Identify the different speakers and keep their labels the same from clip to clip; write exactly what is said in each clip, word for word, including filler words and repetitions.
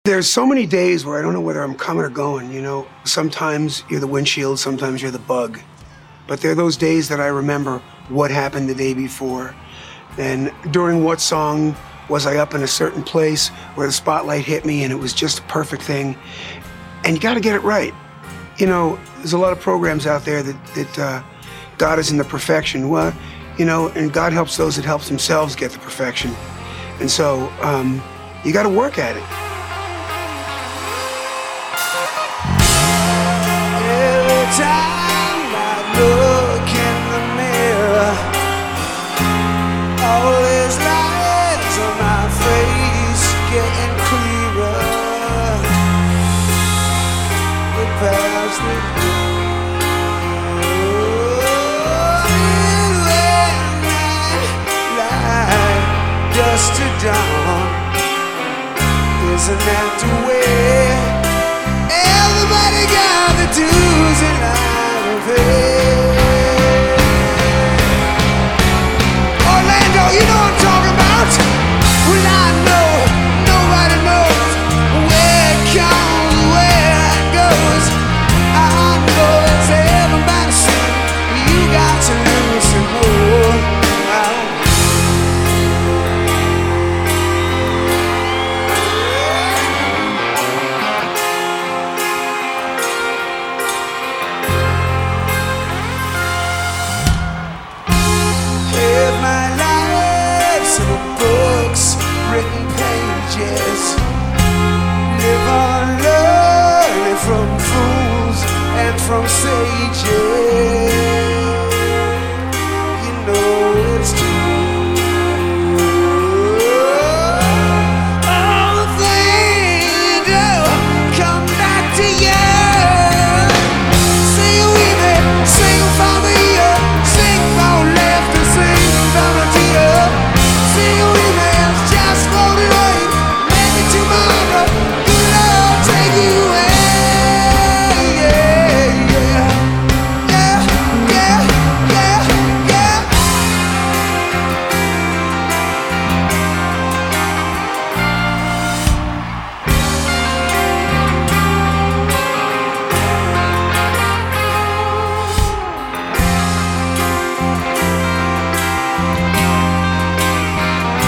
Speaker 1: There's so many days where I don't know whether I'm coming or going, you know. Sometimes you're the windshield, sometimes you're the bug. But there are those days that I remember what happened the day before. And during what song was I up in a certain place where the spotlight hit me and it was just a perfect thing. And you gotta get it right. You know, there's a lot of programs out there that, that uh, God is in the perfection. Well, you know, and God helps those that helps themselves get the perfection. And so, um, you gotta work at it.
Speaker 2: Every time I look in the mirror, all these lines on my face getting clearer. The past that light dust to dawn. Isn't that the way? Everybody got the dues and I to pay. Orlando, you know what I'm talking about? Well, I know nobody knows where it comes, where it goes. I know it's everybody saying you got to listen more. Written pages, live on learning from fools and from sages. You know it's true. All the things do come back to you. Sing with me, sing for me, sing for left and sing for the dear. Sing with me.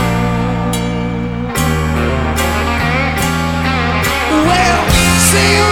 Speaker 2: See you.